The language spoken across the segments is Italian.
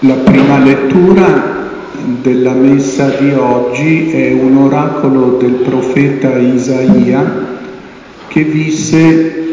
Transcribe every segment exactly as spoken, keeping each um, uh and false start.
La prima lettura della messa di oggi è un oracolo del profeta Isaia che visse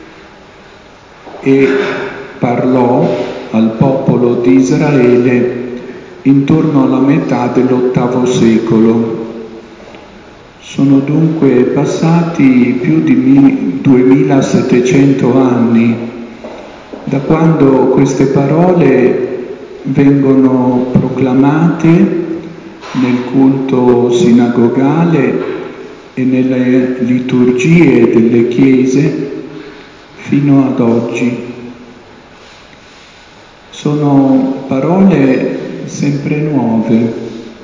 e parlò al popolo di Israele intorno alla metà dell'ottavo secolo. Sono dunque passati più di duemilasettecento anni da quando queste parole vengono proclamate nel culto sinagogale e nelle liturgie delle chiese fino ad oggi. Sono parole sempre nuove,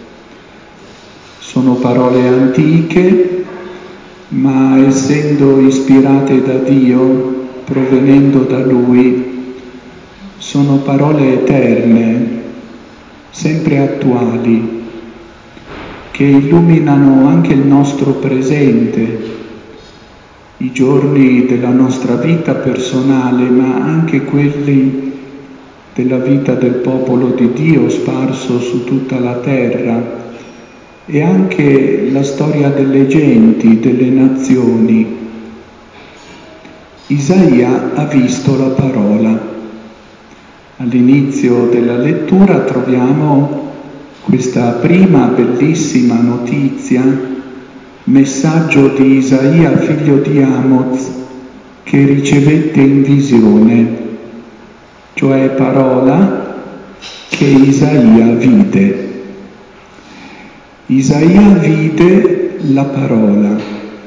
sono parole antiche, ma essendo ispirate da Dio, provenendo da Lui, sono parole eterne, sempre attuali, che illuminano anche il nostro presente, i giorni della nostra vita personale, ma anche quelli della vita del popolo di Dio sparso su tutta la terra, e anche la storia delle genti, delle nazioni. Isaia ha visto la parola. All'inizio della lettura troviamo questa prima bellissima notizia, messaggio di Isaia, figlio di Amoz, che ricevette in visione, cioè parola che Isaia vide. Isaia vide la parola.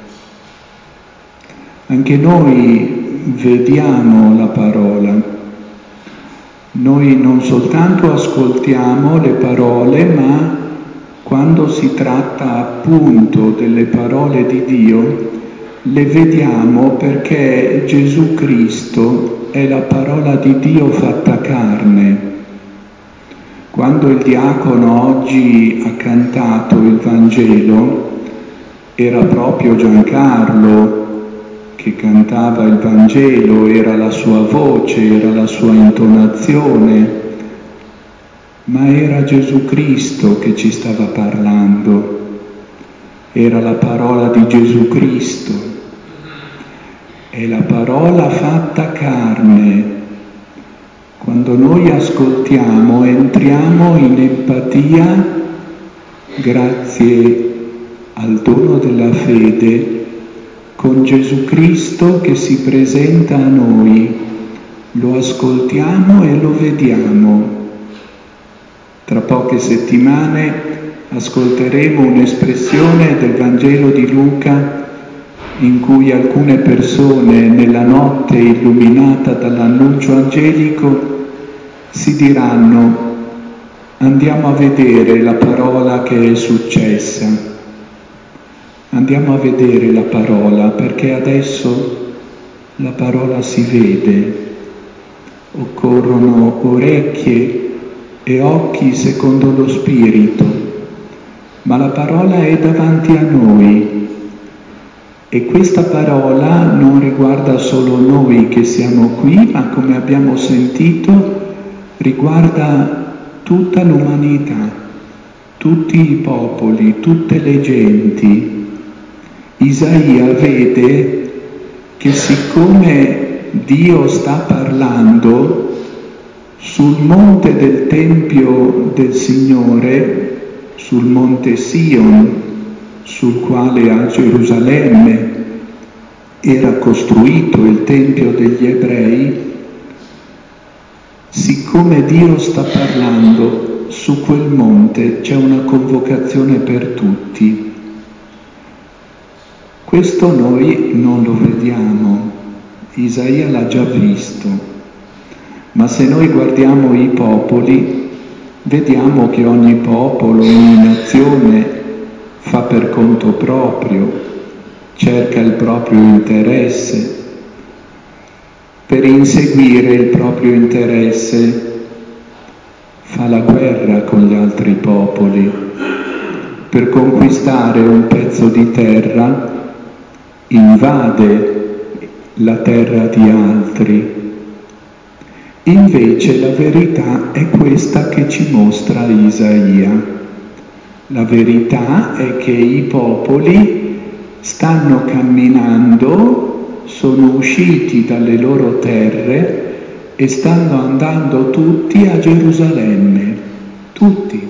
Anche noi vediamo la parola. Noi non soltanto ascoltiamo le parole, ma quando si tratta appunto delle parole di Dio, le vediamo perché Gesù Cristo è la parola di Dio fatta carne. Quando il diacono oggi ha cantato il Vangelo, era proprio Giancarlo che cantava il Vangelo, era la sua voce, era la sua intonazione, ma era Gesù Cristo che ci stava parlando, era la parola di Gesù Cristo, è la parola fatta carne. Quando noi ascoltiamo, entriamo in empatia grazie al dono della fede con Gesù Cristo che si presenta a noi, lo ascoltiamo e lo vediamo. Tra poche settimane ascolteremo un'espressione del Vangelo di Luca in cui alcune persone nella notte illuminata dall'annuncio angelico si diranno: andiamo a vedere la parola che è successa. Andiamo a vedere la parola, perché adesso la parola si vede. Occorrono orecchie e occhi secondo lo Spirito, ma la parola è davanti a noi. E questa parola non riguarda solo noi che siamo qui, ma come abbiamo sentito, riguarda tutta l'umanità, tutti i popoli, tutte le genti. Isaia vede che siccome Dio sta parlando sul monte del Tempio del Signore, sul monte Sion, sul quale a Gerusalemme era costruito il Tempio degli Ebrei, siccome Dio sta parlando su quel monte c'è una convocazione per tutti. Questo noi non lo vediamo, Isaia l'ha già visto, ma se noi guardiamo i popoli, vediamo che ogni popolo, ogni nazione fa per conto proprio, cerca il proprio interesse. Per inseguire il proprio interesse fa la guerra con gli altri popoli. Per conquistare un pezzo di terra invade la terra di altri. Invece la verità è questa che ci mostra Isaia. La verità è che i popoli stanno camminando, sono usciti dalle loro terre e stanno andando tutti a Gerusalemme, tutti.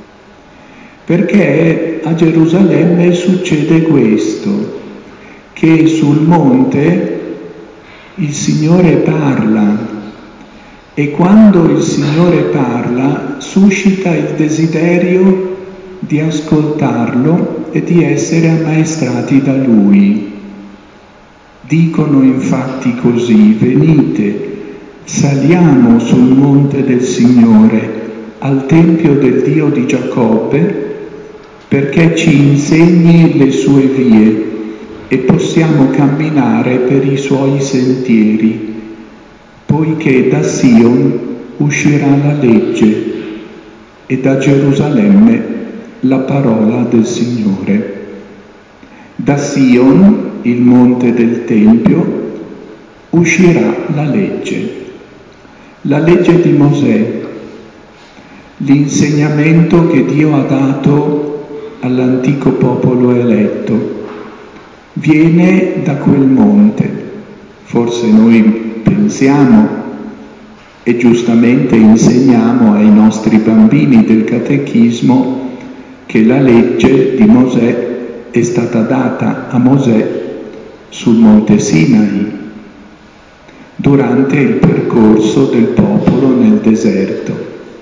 Perché a Gerusalemme succede questo, che sul monte il Signore parla e quando il Signore parla suscita il desiderio di ascoltarlo e di essere ammaestrati da Lui. Dicono infatti così: venite, saliamo sul monte del Signore, al tempio del Dio di Giacobbe, perché ci insegni le sue vie e possiamo camminare per i suoi sentieri, poiché da Sion uscirà la legge e da Gerusalemme la parola del Signore. Da Sion, il monte del Tempio, uscirà la legge, la legge di Mosè, l'insegnamento che Dio ha dato all'antico popolo eletto. Viene da quel monte. Forse noi pensiamo e giustamente insegniamo ai nostri bambini del catechismo che la legge di Mosè è stata data a Mosè sul monte Sinai, durante il percorso del popolo nel deserto.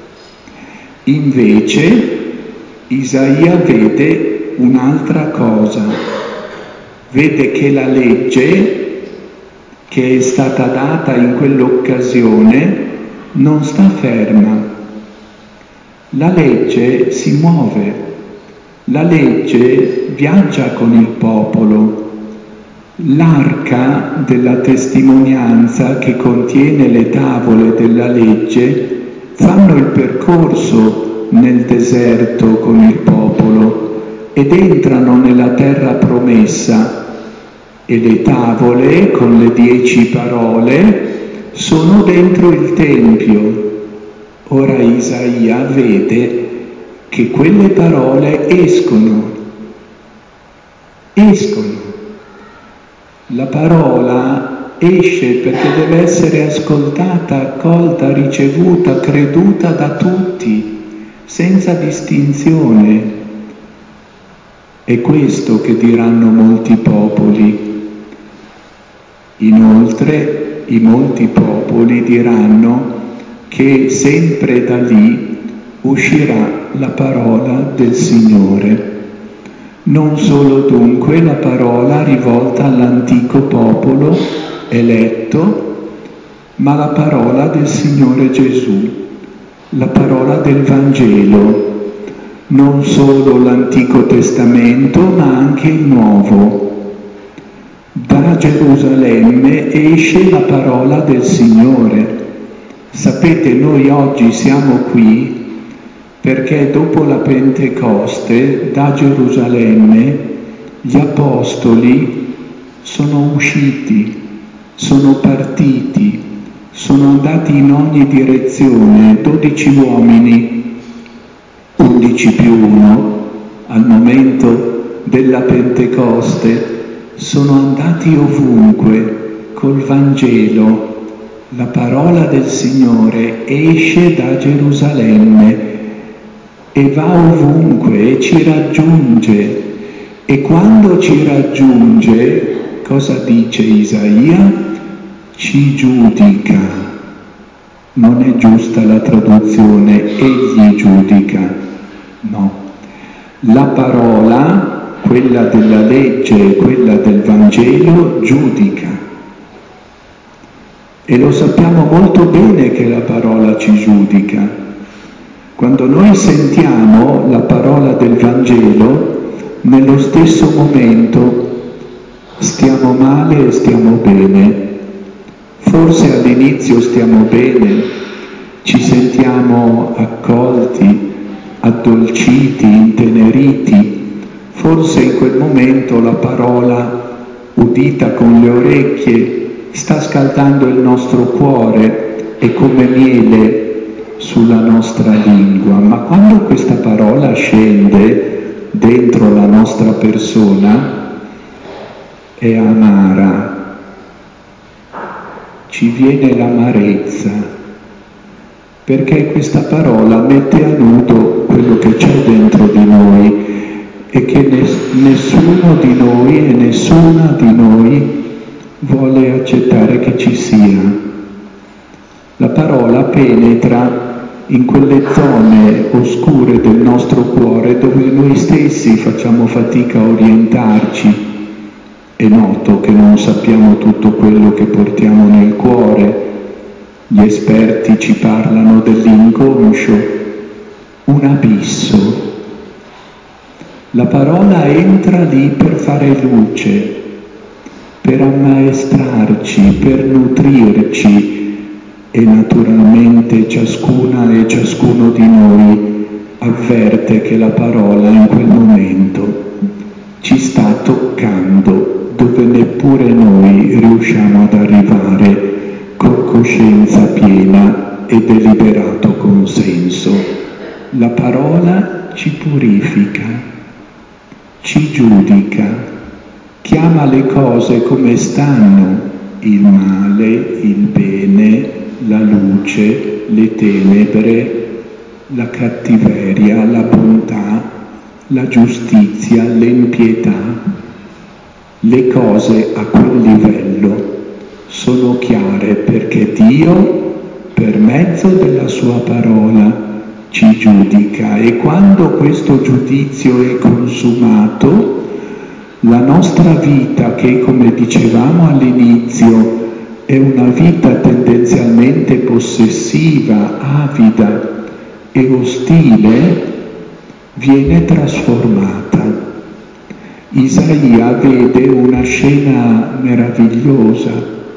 Invece Isaia vede un'altra cosa, vede che la legge che è stata data in quell'occasione non sta ferma. La legge si muove. La legge viaggia con il popolo. L'arca della testimonianza che contiene le tavole della legge fanno il percorso nel deserto con il popolo ed entrano nella terra promessa e le tavole con le dieci parole sono dentro il Tempio. Ora Isaia vede che quelle parole escono, escono. La parola esce perché deve essere ascoltata, accolta, ricevuta, creduta da tutti, senza distinzione. È questo che diranno molti popoli. Inoltre, i molti popoli diranno che sempre da lì uscirà la parola del Signore. Non solo dunque la parola rivolta all'antico popolo eletto, ma la parola del Signore Gesù, la parola del Vangelo, non solo l'Antico Testamento, ma anche il Nuovo. Da Gerusalemme esce la parola del Signore. Sapete, noi oggi siamo qui perché dopo la Pentecoste, da Gerusalemme, gli apostoli sono usciti, sono partiti, sono andati in ogni direzione, dodici uomini, undici più uno, al momento della Pentecoste, sono andati ovunque col Vangelo. La parola del Signore esce da Gerusalemme e va ovunque e ci raggiunge. E quando ci raggiunge, cosa dice Isaia? Ci giudica. Non è giusta la traduzione, egli giudica. No. La parola, quella della legge e quella del Vangelo, giudica. E lo sappiamo molto bene che la parola ci giudica. Quando noi sentiamo la parola del Vangelo, nello stesso momento stiamo male e stiamo bene. Forse all'inizio stiamo bene, ci sentiamo accolti, addolciti, inteneriti. Forse in quel momento la parola udita con le orecchie sta scaldando il nostro cuore è come miele sulla nostra lingua, ma quando questa parola scende dentro la nostra persona è amara, ci viene l'amarezza, perché questa parola mette a nudo quello che c'è dentro di noi e che nessuno di noi e nessuna di noi vuole accettare che ci sia. La parola penetra in quelle zone oscure del nostro cuore dove noi stessi facciamo fatica a orientarci. È noto che non sappiamo tutto quello che portiamo nel cuore. Gli esperti ci parlano dell'inconscio, un abisso. La parola entra lì per fare luce, per ammaestrarci, per nutrirci, e naturalmente ciascuna e ciascuno di noi avverte che la parola in quel momento ci sta toccando dove neppure noi riusciamo ad arrivare con coscienza piena e deliberato consenso. La parola ci purifica, ci giudica, chiama le cose come stanno, il male, il bene, la luce, le tenebre, la cattiveria, la bontà, la giustizia, l'impietà. Le cose a quel livello sono chiare perché Dio, per mezzo della sua parola, ci giudica, e quando questo giudizio è consumato, la nostra vita, che come dicevamo all'inizio è una vita tendenzialmente possessiva, avida e ostile, viene trasformata. Isaia vede una scena meravigliosa.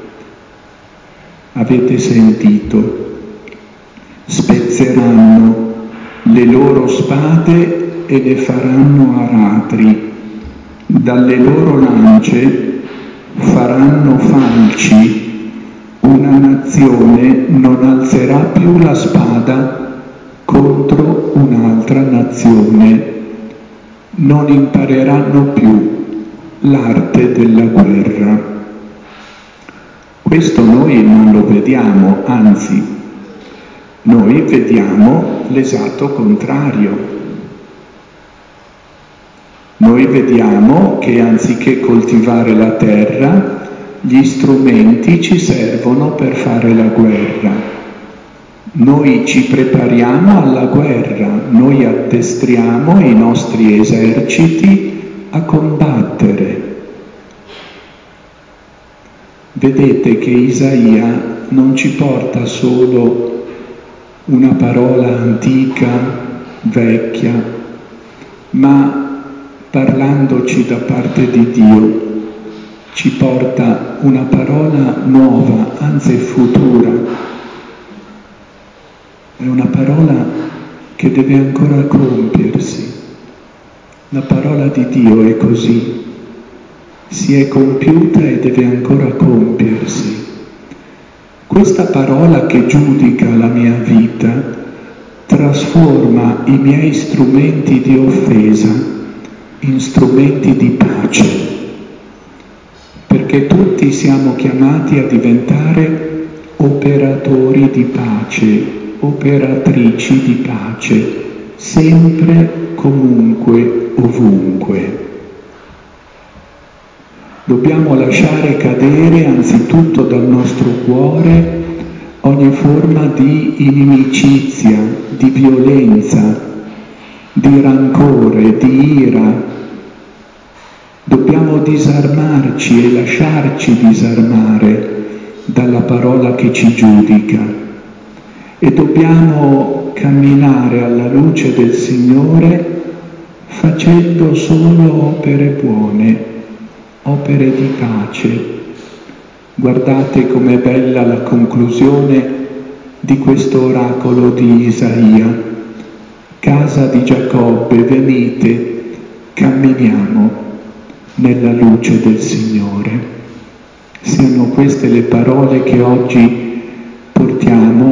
Avete sentito? Spezzeranno le loro spade e le faranno aratri, dalle loro lance faranno falci. Una nazione non alzerà più la spada contro un'altra nazione, non impareranno più l'arte della guerra. Questo noi non lo vediamo, anzi, noi vediamo l'esatto contrario. Noi vediamo che anziché coltivare la terra, gli strumenti ci servono per fare la guerra. Noi ci prepariamo alla guerra, noi addestriamo i nostri eserciti a combattere. Vedete che Isaia non ci porta solo una parola antica, vecchia, ma parlandoci da parte di Dio, ci porta una parola nuova, anzi futura. È una parola che deve ancora compiersi. La parola di Dio è così. Si è compiuta e deve ancora compiersi. Questa parola che giudica la mia vita trasforma i miei strumenti di offesa in strumenti di pace, perché tutti siamo chiamati a diventare operatori di pace, operatrici di pace, sempre, comunque, ovunque. Dobbiamo lasciare cadere anzitutto dal nostro cuore ogni forma di inimicizia, di violenza, di rancore, di ira. Dobbiamo disarmarci e lasciarci disarmare dalla parola che ci giudica e dobbiamo camminare alla luce del Signore facendo solo opere buone, opere di pace. Guardate com'è bella la conclusione di questo oracolo di Isaia. Casa di Giacobbe, venite, camminiamo nella luce del Signore. Siano queste le parole che oggi portiamo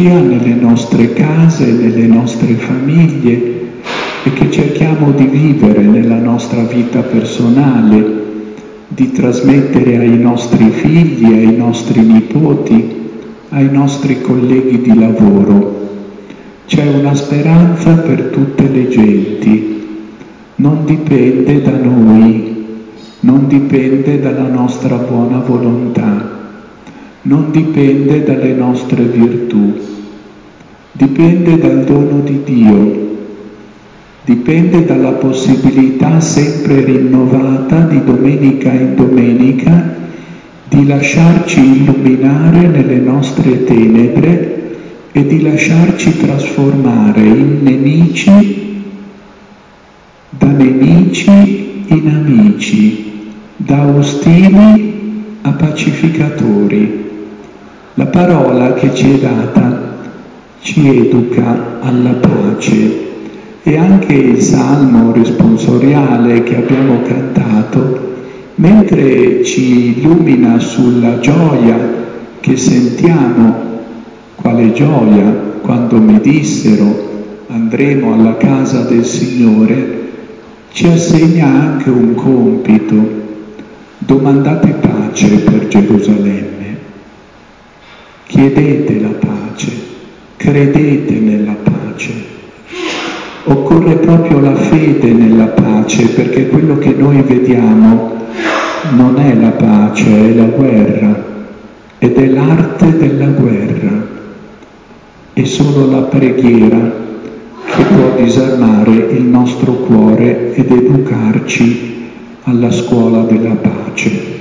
liturgia nelle nostre case, nelle nostre famiglie e che cerchiamo di vivere nella nostra vita personale, di trasmettere ai nostri figli, ai nostri nipoti, ai nostri colleghi di lavoro. C'è una speranza per tutte le genti, non dipende da noi, non dipende dalla nostra buona volontà, non dipende dalle nostre virtù, dipende dal dono di Dio, dipende dalla possibilità sempre rinnovata di domenica in domenica di lasciarci illuminare nelle nostre tenebre e di lasciarci trasformare in nemici, da nemici in amici, da ostili a pacificatori. La parola che ci è data ci educa alla pace e anche il salmo responsoriale che abbiamo cantato, mentre ci illumina sulla gioia che sentiamo, quale gioia quando mi dissero andremo alla casa del Signore, ci assegna anche un compito: domandate pace per Gerusalemme, chiedete la pace, credete nella pace. Occorre proprio la fede nella pace, perché quello che noi vediamo non è la pace, è la guerra, ed è l'arte della guerra. È solo la preghiera che può disarmare il nostro cuore ed educarci alla scuola della pace.